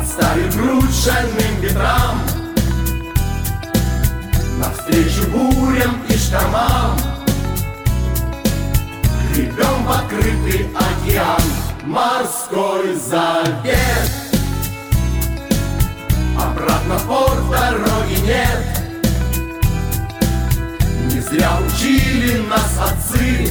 подставив грудь шальным ветрам, навстречу бурям и штормам. Гребем в открытый океан, морской завет. Обратно в порт дороги нет. Не зря учили нас отцы,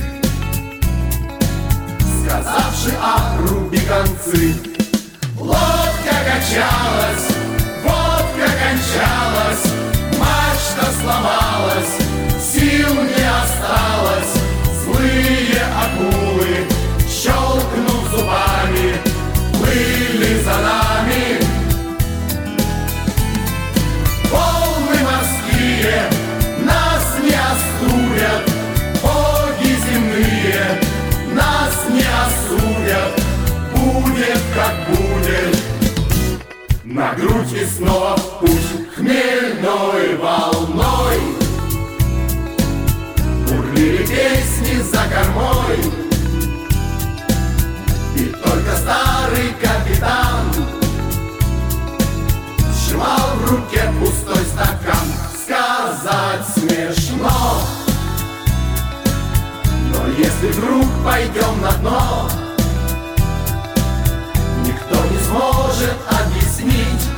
сказавши обруби концы. Лодка качалась, водка кончалась, мачта сломалась, сил не осталось. Злые акулы, щелкнув зубами, плыли за нами. Волны морские нас не остудят, боги земные нас не осудят. Будет как будет, на грудь и снова в путь хмельной волной. Бурлили песни за кормой, и только старый капитан сжимал в руке пустой стакан. Сказать смешно, но если вдруг пойдем на дно, никто не сможет объяснить,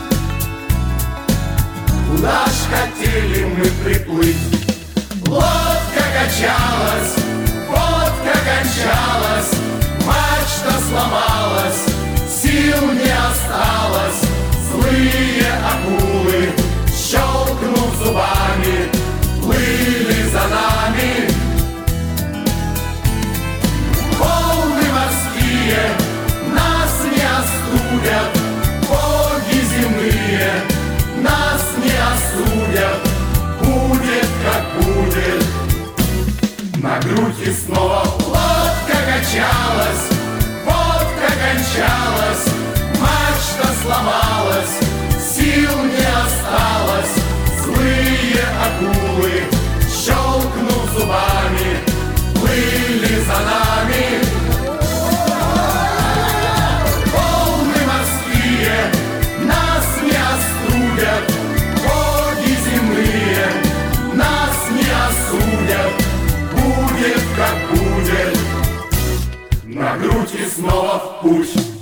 куда ж хотели мы приплыть. Лодка качалась, водка кончалась, мачта сломалась, сил не осталось. Злые акулы, щелкнув зубами, плыли за нами. Волны морские нас не остудят, боги земные нас не осудят. Будет как будет, на грудь и снова. Лодка качалась, водка кончалась, мачта сломалась, сил не осталось. Злые акулы, щелкнув зубами, плыли за нами. Волны морские нас не остудят, боги земные нас не осудят. Будет как будет, на грудь и снова в путь.